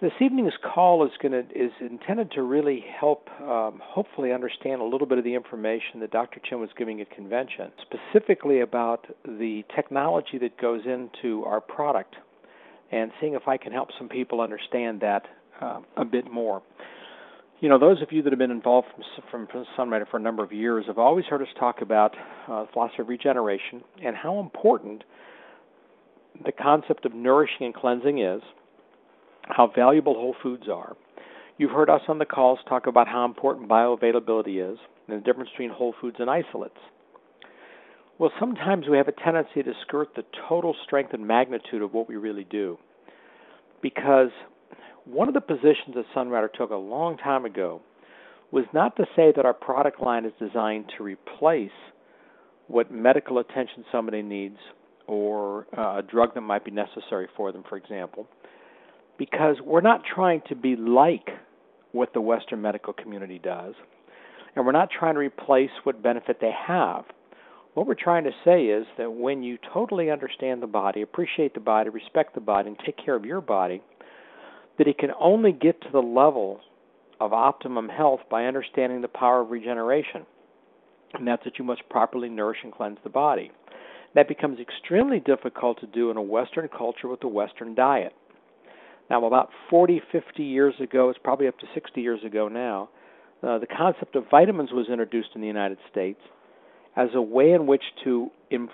This evening's call is intended to really help, hopefully, understand a little bit of the information that Dr. Chin was giving at convention, specifically about the technology that goes into our product, and seeing if I can help some people understand that a bit more. You know, those of you that have been involved from Sunrider for a number of years have always heard us talk about the philosophy of regeneration and how important the concept of nourishing and cleansing is, how valuable whole foods are. You've heard us on the calls talk about how important bioavailability is and the difference between whole foods and isolates. Well, sometimes we have a tendency to skirt the total strength and magnitude of what we really do, because one of the positions that Sunrider took a long time ago was not to say that our product line is designed to replace what medical attention somebody needs or a drug that might be necessary for them, for example, because we're not trying to be like what the Western medical community does, and we're not trying to replace what benefit they have. What we're trying to say is that when you totally understand the body, appreciate the body, respect the body, and take care of your body, that it can only get to the level of optimum health by understanding the power of regeneration, and that's that you must properly nourish and cleanse the body. That becomes extremely difficult to do in a Western culture with a Western diet. Now, about 40, 50 years ago, it's probably up to 60 years ago now, the concept of vitamins was introduced in the United States as a way in which to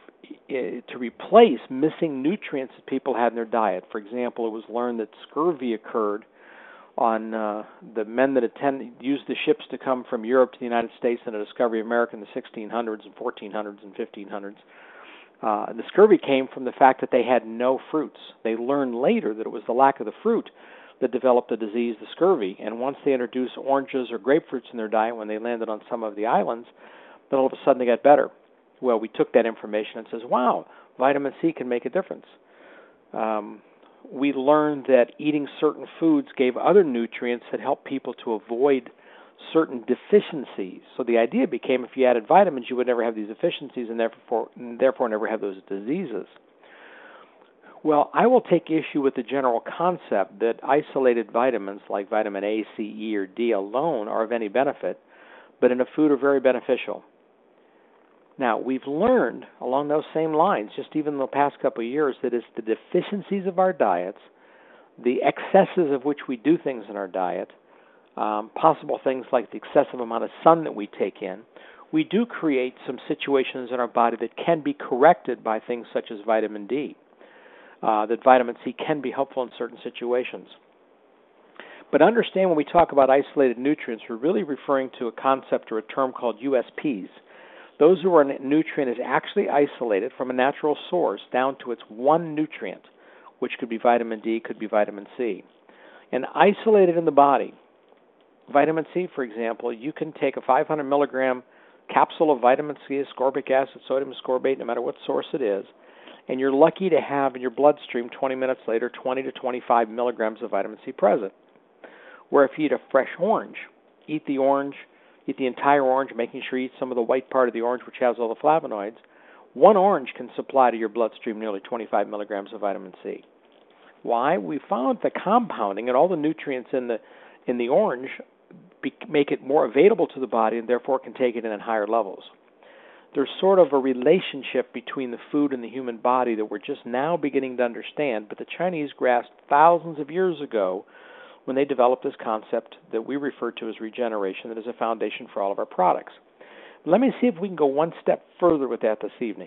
replace missing nutrients that people had in their diet. For example, it was learned that scurvy occurred on the men that used the ships to come from Europe to the United States in the discovery of America in the 1600s and 1400s and 1500s. The scurvy came from the fact that they had no fruits. They learned later that it was the lack of the fruit that developed the disease, the scurvy. And once they introduced oranges or grapefruits in their diet when they landed on some of the islands, then all of a sudden they got better. Well, we took that information and says, wow, vitamin C can make a difference. We learned that eating certain foods gave other nutrients that helped people to avoid certain deficiencies. So the idea became if you added vitamins, you would never have these deficiencies and therefore never have those diseases. Well, I will take issue with the general concept that isolated vitamins like vitamin A, C, E, or D alone are of any benefit, but in a food are very beneficial. Now, we've learned along those same lines, just even in the past couple of years, that it's the deficiencies of our diets, the excesses of which we do things in our diet, possible things like the excessive amount of sun that we take in, we do create some situations in our body that can be corrected by things such as vitamin D, that vitamin C can be helpful in certain situations. But understand when we talk about isolated nutrients, we're really referring to a concept or a term called USPs. Those who are a nutrient is actually isolated from a natural source down to its one nutrient, which could be vitamin D, could be vitamin C. And isolated in the body, vitamin C, for example, you can take a 500 milligram capsule of vitamin C, ascorbic acid, sodium ascorbate, no matter what source it is, and you're lucky to have in your bloodstream 20 minutes later 20 to 25 milligrams of vitamin C present. Where if you eat a fresh orange, eat the entire orange, making sure you eat some of the white part of the orange, which has all the flavonoids, one orange can supply to your bloodstream nearly 25 milligrams of vitamin C. Why? We found the compounding and all the nutrients in the orange make it more available to the body and therefore can take it in at higher levels. There's sort of a relationship between the food and the human body that we're just now beginning to understand, but the Chinese grasped thousands of years ago when they developed this concept that we refer to as regeneration that is a foundation for all of our products. Let me see if we can go one step further with that this evening.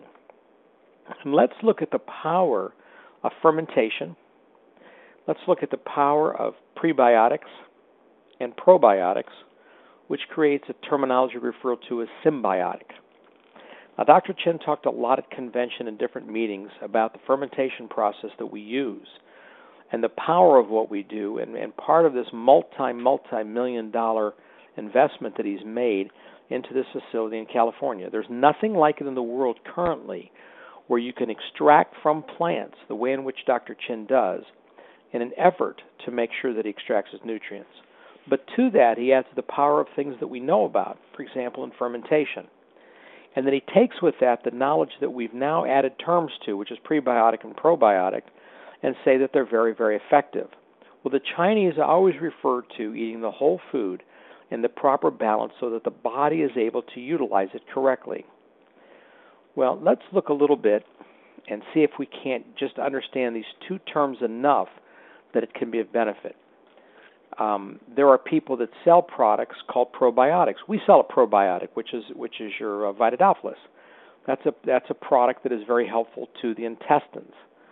And let's look at the power of fermentation. Let's look at the power of prebiotics and probiotics, which creates a terminology referred to as symbiotic. Now, Dr. Chin talked a lot at convention and different meetings about the fermentation process that we use and the power of what we do, and part of this multi-million dollar investment that he's made into this facility in California. There's nothing like it in the world currently where you can extract from plants the way in which Dr. Chin does in an effort to make sure that he extracts his nutrients. But to that, he adds the power of things that we know about, for example, in fermentation. And then he takes with that the knowledge that we've now added terms to, which is prebiotic and probiotic, and say that they're very, very effective. Well, the Chinese always refer to eating the whole food in the proper balance so that the body is able to utilize it correctly. Well, let's look a little bit and see if we can't just understand these two terms enough that it can be of benefit. There are people that sell products called probiotics. We sell a probiotic, which is your Vitadophilus. That's a product that is very helpful to the intestines.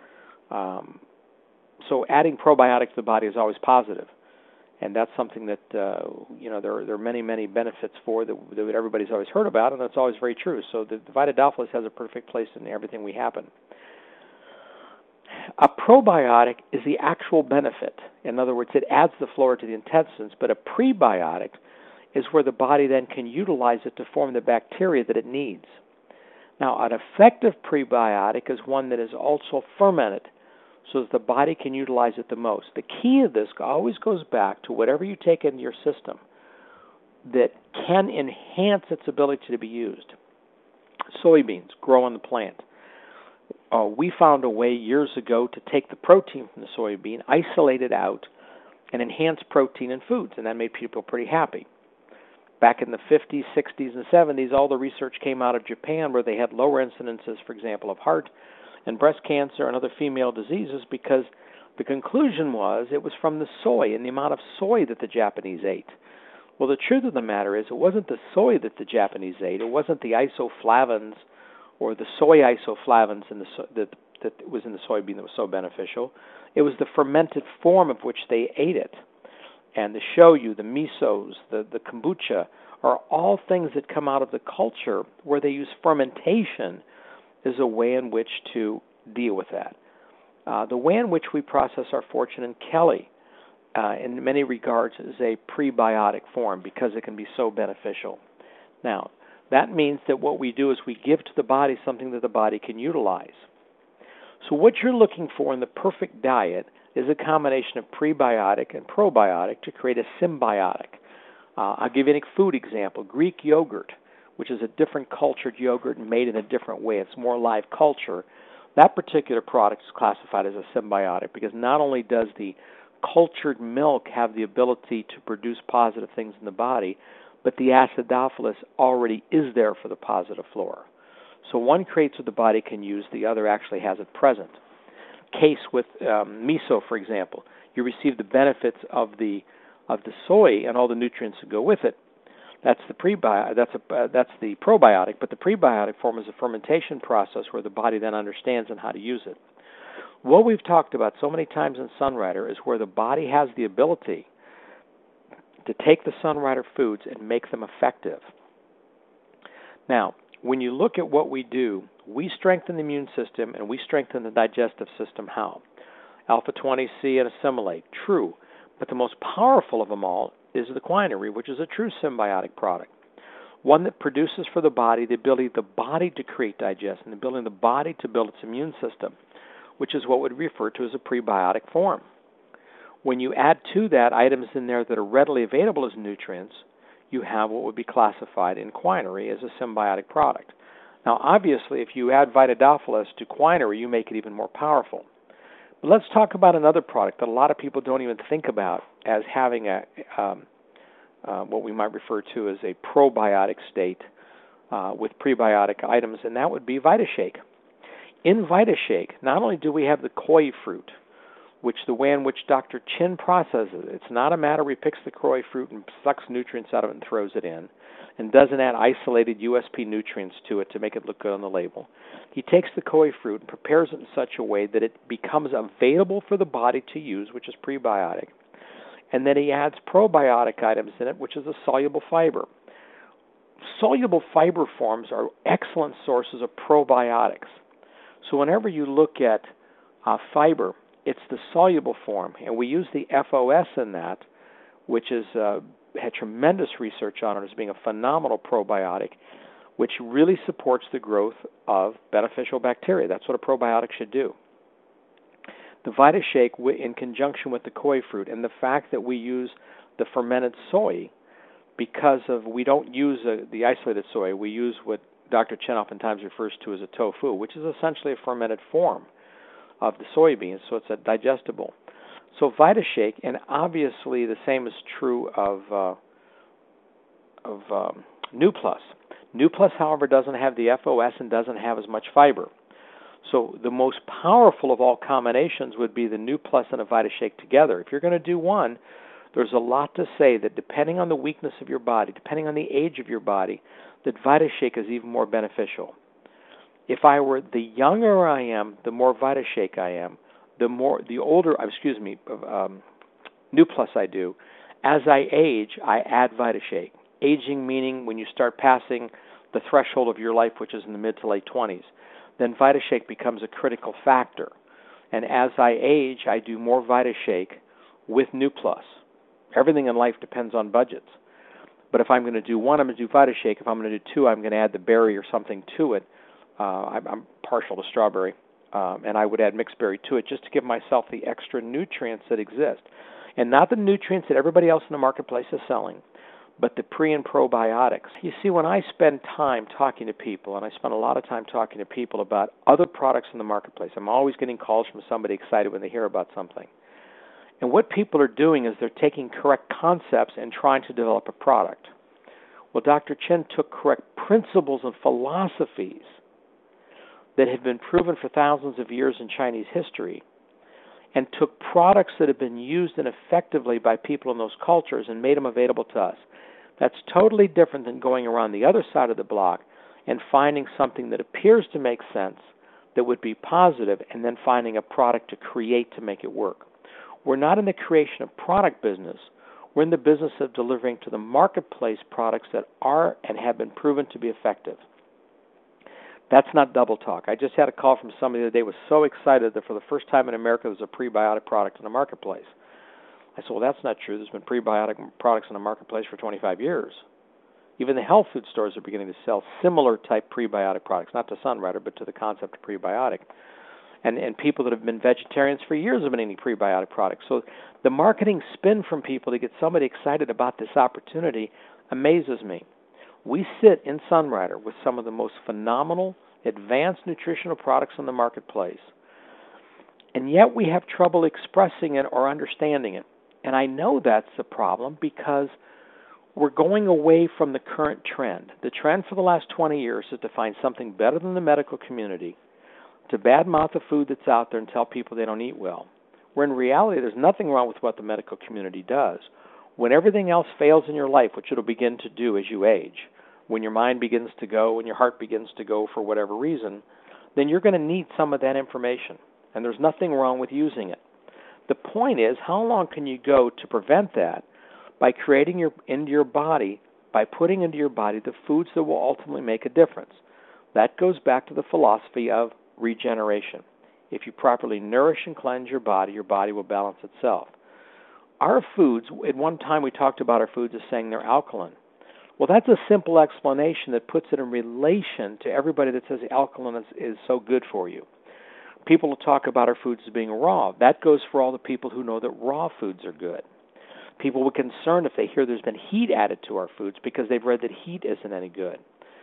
So adding probiotics to the body is always positive, and that's something that there are many benefits for that everybody's always heard about, and that's always very true. So the Vitadophilus has a perfect place in everything we happen. A probiotic is the actual benefit. In other words, it adds the flora to the intestines, but a prebiotic is where the body then can utilize it to form the bacteria that it needs. Now, an effective prebiotic is one that is also fermented so that the body can utilize it the most. The key of this always goes back to whatever you take into your system that can enhance its ability to be used. Soybeans grow on the plant. We found a way years ago to take the protein from the soybean, isolate it out, and enhance protein in foods, and that made people pretty happy. Back in the 50s, 60s, and 70s, all the research came out of Japan where they had lower incidences, for example, of heart and breast cancer and other female diseases because the conclusion was it was from the soy and the amount of soy that the Japanese ate. Well, the truth of the matter is it wasn't the soy that the Japanese ate. It wasn't the isoflavones or the soy isoflavones that was in the soybean that was so beneficial. It was the fermented form of which they ate it. And the shoyu, the misos, the kombucha are all things that come out of the culture where they use fermentation as a way in which to deal with that. The way in which we process our Fortune and Kelly, in many regards, is a prebiotic form because it can be so beneficial. Now, that means that what we do is we give to the body something that the body can utilize. So what you're looking for in the perfect diet is a combination of prebiotic and probiotic to create a symbiotic. I'll give you a food example. Greek yogurt, which is a different cultured yogurt made in a different way. It's more live culture. That particular product is classified as a symbiotic because not only does the cultured milk have the ability to produce positive things in the body, but the acidophilus already is there for the positive flora. So one creates what the body can use, the other actually has it present. Case with miso, for example. You receive the benefits of the soy and all the nutrients that go with it. That's the probiotic, but the prebiotic form is a fermentation process where the body then understands and how to use it. What we've talked about so many times in Sunrider is where the body has the ability to take the Sunrider foods and make them effective. Now, when you look at what we do, we strengthen the immune system and we strengthen the digestive system. How? Alpha-20C and Assimilate, true. But the most powerful of them all is the quinary, which is a true symbiotic product. One that produces for the body the ability of the body to create digestion, the ability of the body to build its immune system, which is what would be referred to as a prebiotic form. When you add to that items in there that are readily available as nutrients, you have what would be classified in quinary as a symbiotic product. Now, obviously, if you add Vitadophilus to quinary, you make it even more powerful. But let's talk about another product that a lot of people don't even think about as having what we might refer to as a probiotic state with prebiotic items, and that would be VitaShake. In VitaShake, not only do we have the koi fruit, which the way in which Dr. Chin processes it, it's not a matter where he picks the koi fruit and sucks nutrients out of it and throws it in, and doesn't add isolated USP nutrients to it to make it look good on the label. He takes the koi fruit and prepares it in such a way that it becomes available for the body to use, which is prebiotic, and then he adds probiotic items in it, which is a soluble fiber. Soluble fiber forms are excellent sources of probiotics. So whenever you look at fiber, it's the soluble form, and we use the FOS in that, which is had tremendous research on it as being a phenomenal probiotic, which really supports the growth of beneficial bacteria. That's what a probiotic should do. The VitaShake, in conjunction with the koi fruit, and the fact that we use the fermented soy, because of we don't use the isolated soy, we use what Dr. Chen oftentimes refers to as a tofu, which is essentially a fermented form of the soybeans, so it's a digestible. So VitaShake, and obviously the same is true of NuPlus. NuPlus, however, doesn't have the FOS and doesn't have as much fiber. So the most powerful of all combinations would be the NuPlus and a VitaShake together. If you're going to do one, there's a lot to say that depending on the weakness of your body, depending on the age of your body, that VitaShake is even more beneficial. If I were the younger I am, the more VitaShake I am. The older, NuPlus I do. As I age, I add VitaShake. Aging meaning when you start passing the threshold of your life, which is in the mid to late 20s, then VitaShake becomes a critical factor. And as I age, I do more VitaShake with NuPlus. Everything in life depends on budgets. But if I'm going to do one, I'm going to do VitaShake. If I'm going to do two, I'm going to add the berry or something to it. I'm partial to strawberry, and I would add mixed berry to it just to give myself the extra nutrients that exist. And not the nutrients that everybody else in the marketplace is selling, but the pre- and probiotics. You see, when I spend time talking to people, and I spend a lot of time talking to people about other products in the marketplace, I'm always getting calls from somebody excited when they hear about something. And what people are doing is they're taking correct concepts and trying to develop a product. Well, Dr. Chen took correct principles and philosophies that had been proven for thousands of years in Chinese history and took products that have been used and effectively by people in those cultures and made them available to us. That's totally different than going around the other side of the block and finding something that appears to make sense, that would be positive, and then finding a product to create to make it work. We're not in the creation of product business. We're in the business of delivering to the marketplace products that are and have been proven to be effective. That's not double talk. I just had a call from somebody the other day who was so excited that for the first time in America there's a prebiotic product in the marketplace. I said, well, that's not true. There's been prebiotic products in the marketplace for 25 years. Even the health food stores are beginning to sell similar type prebiotic products, not to Sunrider, but to the concept of prebiotic. And people that have been vegetarians for years have been eating prebiotic products. So the marketing spin from people to get somebody excited about this opportunity amazes me. We sit in Sunrider with some of the most phenomenal, advanced nutritional products in the marketplace, and yet we have trouble expressing it or understanding it. And I know that's the problem because we're going away from the current trend. The trend for the last 20 years is to find something better than the medical community, to badmouth the food that's out there and tell people they don't eat well. Where in reality, there's nothing wrong with what the medical community does. When everything else fails in your life, which it'll begin to do as you age, when your mind begins to go, when your heart begins to go for whatever reason, then you're going to need some of that information. And there's nothing wrong with using it. The point is, how long can you go to prevent that by creating into your body, by putting into your body the foods that will ultimately make a difference? That goes back to the philosophy of regeneration. If you properly nourish and cleanse your body will balance itself. Our foods, at one time we talked about our foods as saying they're alkaline. Well, that's a simple explanation that puts it in relation to everybody that says alkaline is so good for you. People will talk about our foods as being raw. That goes for all the people who know that raw foods are good. People were concerned if they hear there's been heat added to our foods because they've read that heat isn't any good.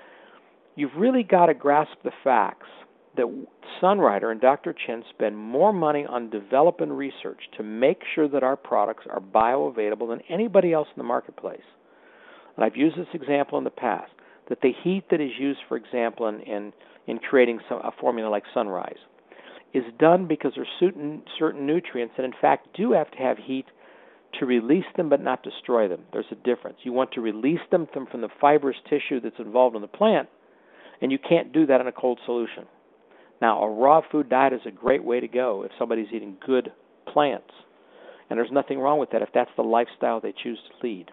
You've really got to grasp the facts that Sunrider and Dr. Chen spend more money on development research to make sure that our products are bioavailable than anybody else in the marketplace. And I've used this example in the past, that the heat that is used, for example, in creating a formula like Sunrise is done because there's certain nutrients that, in fact, do have to have heat to release them but not destroy them. There's a difference. You want to release them from the fibrous tissue that's involved in the plant, and you can't do that in a cold solution. Now, a raw food diet is a great way to go if somebody's eating good plants, and there's nothing wrong with that if that's the lifestyle they choose to lead.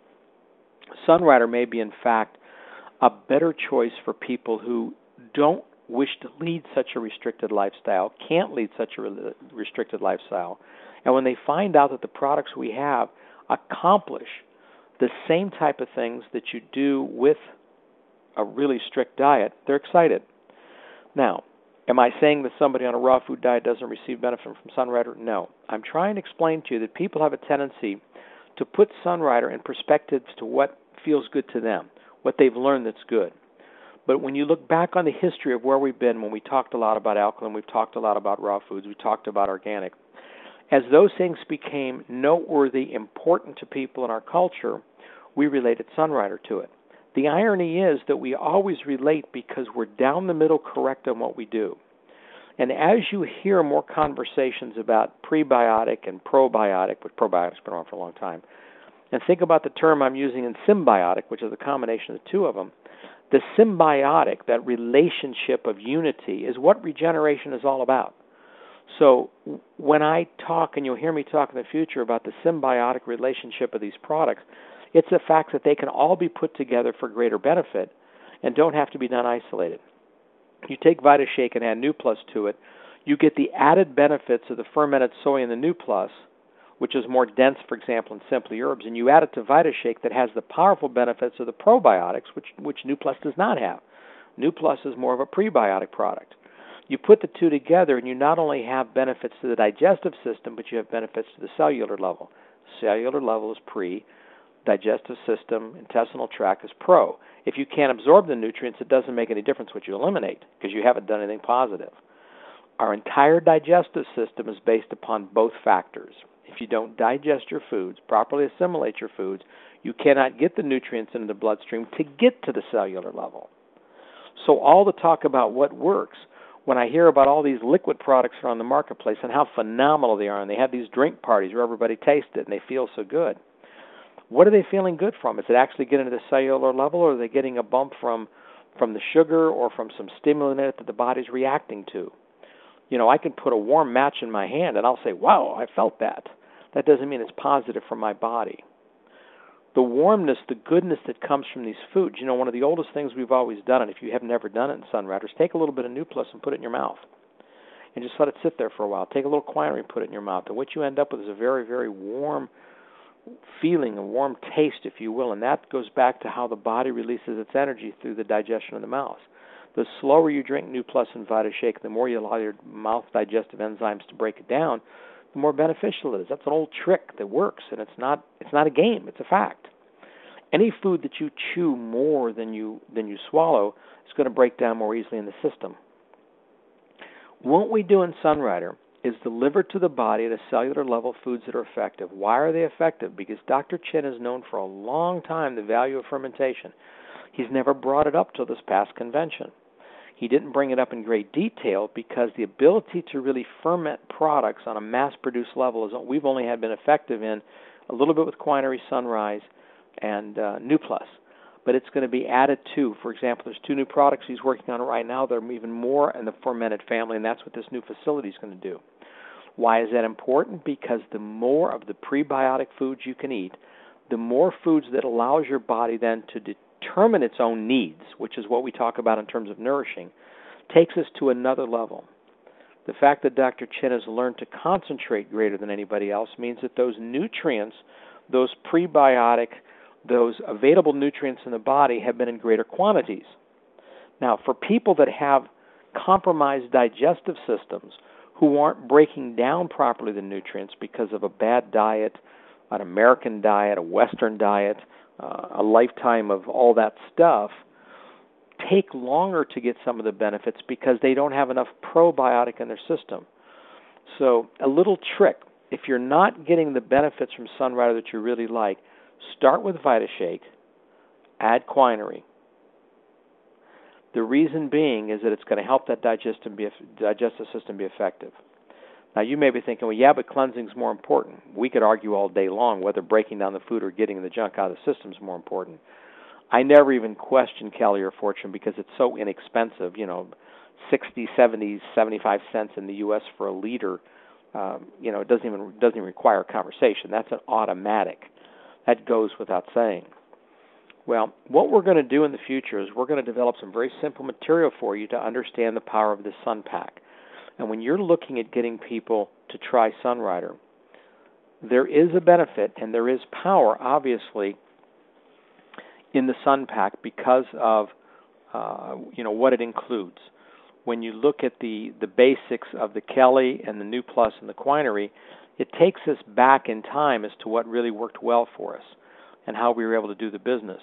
Sunrider may be, in fact, a better choice for people who don't wish to lead such a restricted lifestyle, can't lead such a restricted lifestyle, and when they find out that the products we have accomplish the same type of things that you do with a really strict diet, they're excited. Now, am I saying that somebody on a raw food diet doesn't receive benefit from Sunrider? No. I'm trying to explain to you that people have a tendency to put Sunrider in perspective to what feels good to them, what they've learned that's good. But when you look back on the history of where we've been, when we talked a lot about alkaline, we've talked a lot about raw foods, we talked about organic, As those things became noteworthy, important to people in our culture, we related Sunrider to it. The irony is that we always relate because we're down the middle correct on what we do. And as you hear more conversations about prebiotic and probiotic, which probiotic's been around for a long time, and think about the term I'm using in symbiotic, which is a combination of the two of them, the symbiotic, that relationship of unity, is what regeneration is all about. So when I talk, and you'll hear me talk in the future about the symbiotic relationship of these products, it's the fact that they can all be put together for greater benefit and don't have to be done isolated. You take VitaShake and add NuPlus to it, you get the added benefits of the fermented soy in the NuPlus, which is more dense, for example, in Simply Herbs, and you add it to VitaShake that has the powerful benefits of the probiotics, which NuPlus does not have. NuPlus is more of a prebiotic product. You put the two together, and you not only have benefits to the digestive system, but you have benefits to the cellular level. Cellular level is pre, digestive system, intestinal tract is pro. If you can't absorb the nutrients, it doesn't make any difference what you eliminate because you haven't done anything positive. Our entire digestive system is based upon both factors. If you don't digest your foods, properly assimilate your foods, you cannot get the nutrients into the bloodstream to get to the cellular level. So all the talk about what works, when I hear about all these liquid products that are on the marketplace and how phenomenal they are, and they have these drink parties where everybody tastes it and they feel so good, what are they feeling good from? Is it actually getting to the cellular level, or are they getting a bump from the sugar or from some stimulant in it that the body's reacting to? You know, I can put a warm match in my hand and I'll say, wow, I felt that. That doesn't mean it's positive for my body. The warmness, the goodness that comes from these foods, you know, one of the oldest things we've always done, and if you have never done it in Sunrider, is take a little bit of NuPlus and put it in your mouth. And just let it sit there for a while. Take a little quinine and put it in your mouth. And what you end up with is a very, very warm feeling, a warm taste, if you will. And that goes back to how the body releases its energy through the digestion of the mouth. The slower you drink NuPlus and VitaShake, the more you allow your mouth digestive enzymes to break it down, the more beneficial it is. That's an old trick that works, and it's not a game. It's a fact. Any food that you chew more than you swallow is going to break down more easily in the system. What we do in Sunrider is deliver to the body at a cellular level foods that are effective. Why are they effective? Because Dr. Chin has known for a long time the value of fermentation. He's never brought it up till this past convention. He didn't bring it up in great detail because the ability to really ferment products on a mass-produced level is we've only had been effective in a little bit with Quinary Sunrise and NuPlus. But it's going to be added to. For example, there's 2 new products he's working on right now that are even more in the fermented family, and that's what this new facility is going to do. Why is that important? Because the more of the prebiotic foods you can eat, the more foods that allows your body then to determine its own needs, which is what we talk about in terms of nourishing, takes us to another level. The fact that Dr. Chin has learned to concentrate greater than anybody else means that those nutrients, those prebiotic, those available nutrients in the body have been in greater quantities. Now, for people that have compromised digestive systems who aren't breaking down properly the nutrients because of a bad diet, an American diet, a Western diet, a lifetime of all that stuff, take longer to get some of the benefits because they don't have enough probiotic in their system. So a little trick, if you're not getting the benefits from Sunrider that you really like, start with VitaShake, add Quinary. The reason being is that it's going to help that digestive system be effective. Now, you may be thinking, well, yeah, but cleansing is more important. We could argue all day long whether breaking down the food or getting the junk out of the system is more important. I never even question Kelly or Fortune because it's so inexpensive, 60, 70, 75 cents in the U.S. for a liter. It doesn't even require a conversation. That's an automatic. That goes without saying. Well, what we're going to do in the future is we're going to develop some very simple material for you to understand the power of this Sun Pack. And when you're looking at getting people to try Sunrider, there is a benefit and there is power, obviously, in the Sun Pack because of what it includes. When you look at the basics of the Kelly and the NuPlus and the Quinary, it takes us back in time as to what really worked well for us and how we were able to do the business.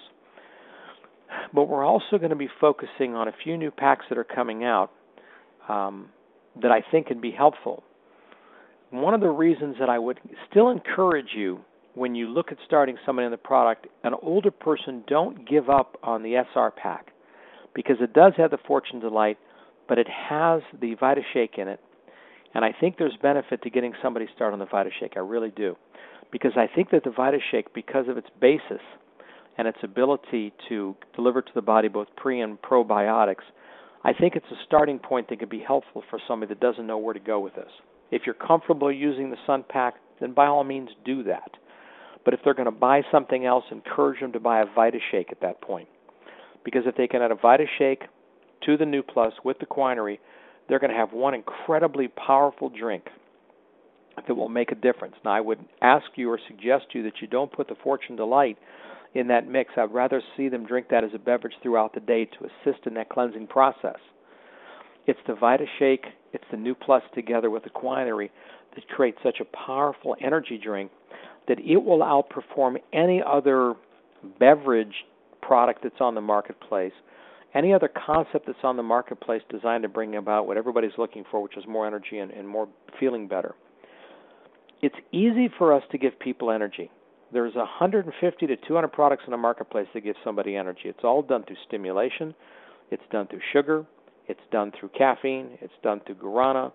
But we're also going to be focusing on a few new packs that are coming out that I think can be helpful. one of the reasons that I would still encourage you when you look at starting somebody on the product, an older person, don't give up on the SR pack, because it does have the Fortune Delight, but it has the VitaShake in it. And I think there's benefit to getting somebody started on the VitaShake. I really do. Because I think that the VitaShake, because of its basis and its ability to deliver to the body both pre and probiotics, I think it's a starting point that could be helpful for somebody that doesn't know where to go with this. If you're comfortable using the Sun Pack, then by all means do that. But if they're going to buy something else, encourage them to buy a VitaShake at that point. Because if they can add a VitaShake to the New Plus with the Quinary, they're going to have one incredibly powerful drink that will make a difference. Now, I would ask you or suggest to you that you don't put the Fortune Delight in that mix. I'd rather see them drink that as a beverage throughout the day to assist in that cleansing process. It's the VitaShake, it's the New Plus together with the Quinary that creates such a powerful energy drink that it will outperform any other beverage product that's on the marketplace, any other concept that's on the marketplace designed to bring about what everybody's looking for, which is more energy and more feeling better. It's easy for us to give people energy. There's 150 to 200 products in the marketplace that give somebody energy. It's all done through stimulation. It's done through sugar. It's done through caffeine. It's done through guarana.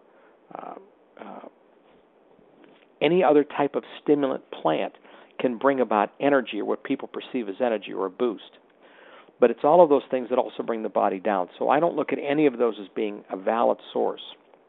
Any other type of stimulant plant can bring about energy or what people perceive as energy or a boost. But it's all of those things that also bring the body down. So I don't look at any of those as being a valid source.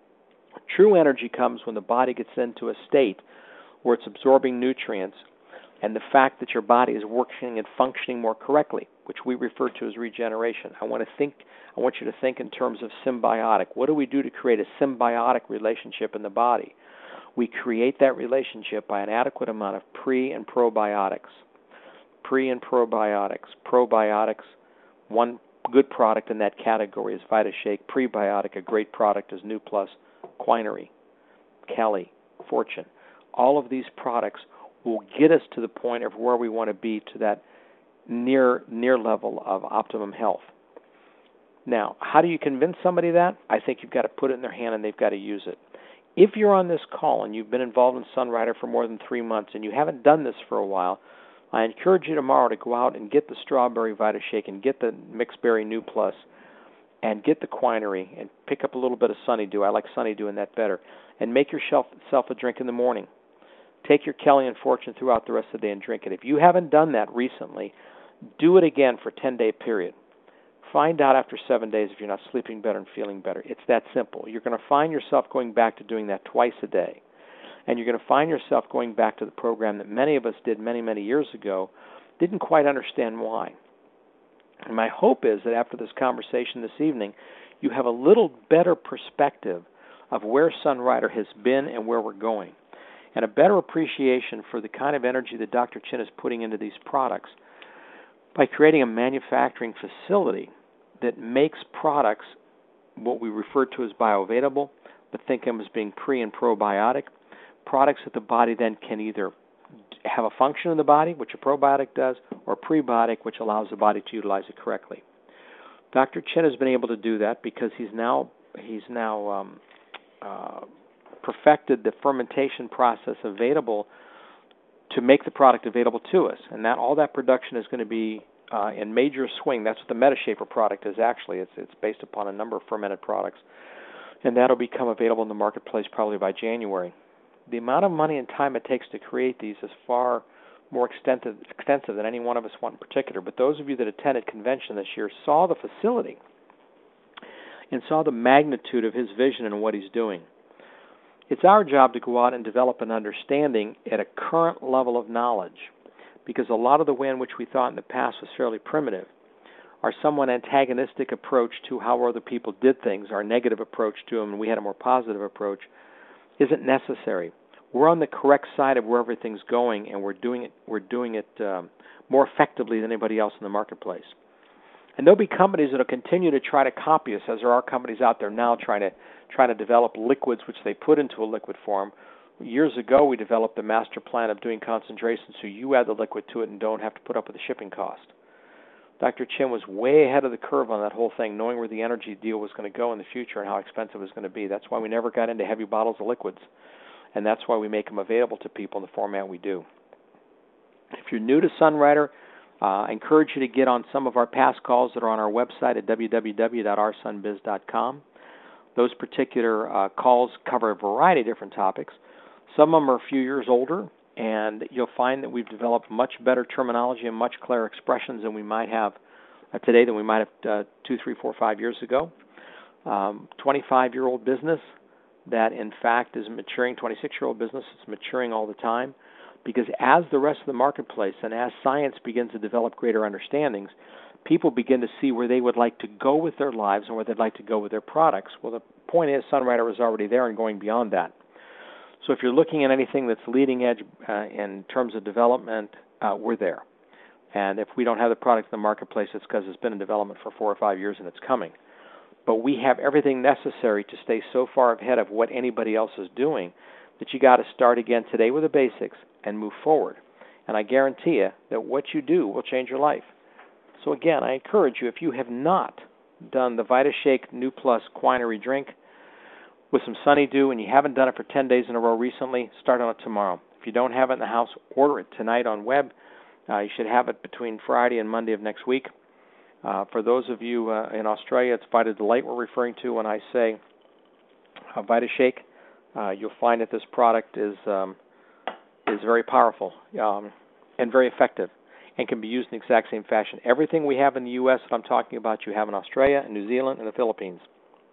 True energy comes when the body gets into a state where it's absorbing nutrients and the fact that your body is working and functioning more correctly, which we refer to as regeneration. I want you to think in terms of symbiotic. What do we do to create a symbiotic relationship in the body? We create that relationship by an adequate amount of pre and probiotics. Pre and probiotics. Probiotics, one good product in that category is VitaShake. Prebiotic, a great product, is New Plus, Quinary, Kelly, Fortune. All of these products will get us to the point of where we want to be, to that near level of optimum health. Now, how do you convince somebody that? I think you've got to put it in their hand and they've got to use it. If you're on this call and you've been involved in Sunrider for more than 3 months and you haven't done this for a while, I encourage you tomorrow to go out and get the Strawberry VitaShake and get the Mixed Berry New Plus and get the Quinary and pick up a little bit of Sunnydew. I like Sunnydew in that better. And make yourself a drink in the morning. Take your Kelly and Fortune throughout the rest of the day and drink it. If you haven't done that recently, do it again for a 10-day period. Find out after 7 days if you're not sleeping better and feeling better. It's that simple. You're going to find yourself going back to doing that twice a day. And you're going to find yourself going back to the program that many of us did many, many years ago, didn't quite understand why. And my hope is that after this conversation this evening, you have a little better perspective of where Sunrider has been and where we're going, and a better appreciation for the kind of energy that Dr. Chin is putting into these products by creating a manufacturing facility that makes products what we refer to as bioavailable, but think of them as being pre- and probiotic, products that the body then can either have a function in the body, which a probiotic does, or prebiotic, which allows the body to utilize it correctly. Dr. Chin has been able to do that because he's now perfected the fermentation process available to make the product available to us, and that all that production is going to be in major swing. That's what the Metashaper product is actually. It's based upon a number of fermented products, and that'll become available in the marketplace probably by January. The amount of money and time it takes to create these is far more extensive than any one of us want in particular. But those of you that attended convention this year saw the facility and saw the magnitude of his vision and what he's doing. It's our job to go out and develop an understanding at a current level of knowledge, because a lot of the way in which we thought in the past was fairly primitive. Our somewhat antagonistic approach to how other people did things, our negative approach to them, and we had a more positive approach, isn't necessary. We're on the correct side of where everything's going, and we're doing it more effectively than anybody else in the marketplace. And there'll be companies that will continue to try to copy us, as there are companies out there now trying to develop liquids which they put into a liquid form. Years ago, we developed a master plan of doing concentration so you add the liquid to it and don't have to put up with the shipping cost. Dr. Chin was way ahead of the curve on that whole thing, knowing where the energy deal was going to go in the future and how expensive it was going to be. That's why we never got into heavy bottles of liquids. and that's why we make them available to people in the format we do. If you're new to Sunrider, I encourage you to get on some of our past calls that are on our website at www.oursunbiz.com. Those particular calls cover a variety of different topics. Some of them are a few years older, and you'll find that we've developed much better terminology and much clearer expressions than we might have today than we might have 2, 3, 4, 5 years ago. 25-year-old business that, in fact, is maturing. 26-year-old business is maturing all the time, because as the rest of the marketplace and as science begins to develop greater understandings, people begin to see where they would like to go with their lives and where they'd like to go with their products. Well, the point is Sunrider is already there and going beyond that. So if you're looking at anything that's leading edge in terms of development, we're there. And if we don't have the product in the marketplace, it's because it's been in development for 4 or 5 years and it's coming. But we have everything necessary to stay so far ahead of what anybody else is doing that you got to start again today with the basics and move forward. And I guarantee you that what you do will change your life. So again, I encourage you, if you have not done the VitaShake New Plus Quinary drink with some Sunny Dew and you haven't done it for 10 days in a row recently, start on it tomorrow. If you don't have it in the house, order it tonight on web. You should have it between Friday and Monday of next week. For those of you in Australia, it's Vita Delight we're referring to when I say VitaShake. You'll find that this product is very powerful and very effective and can be used in the exact same fashion. Everything we have in the U.S. that I'm talking about, you have in Australia and New Zealand and the Philippines.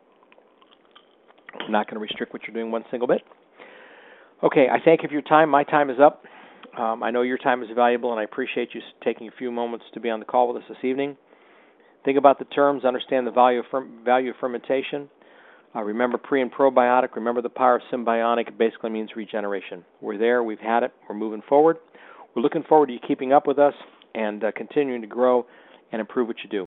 I'm not going to restrict what you're doing one single bit. Okay, I thank you for your time. My time is up. I know your time is valuable, and I appreciate you taking a few moments to be on the call with us this evening. Think about the terms, understand the value of fermentation. Remember pre and probiotic. Remember the power of Symbionic. It basically means regeneration. We're there. We've had it. We're moving forward. We're looking forward to you keeping up with us and continuing to grow and improve what you do.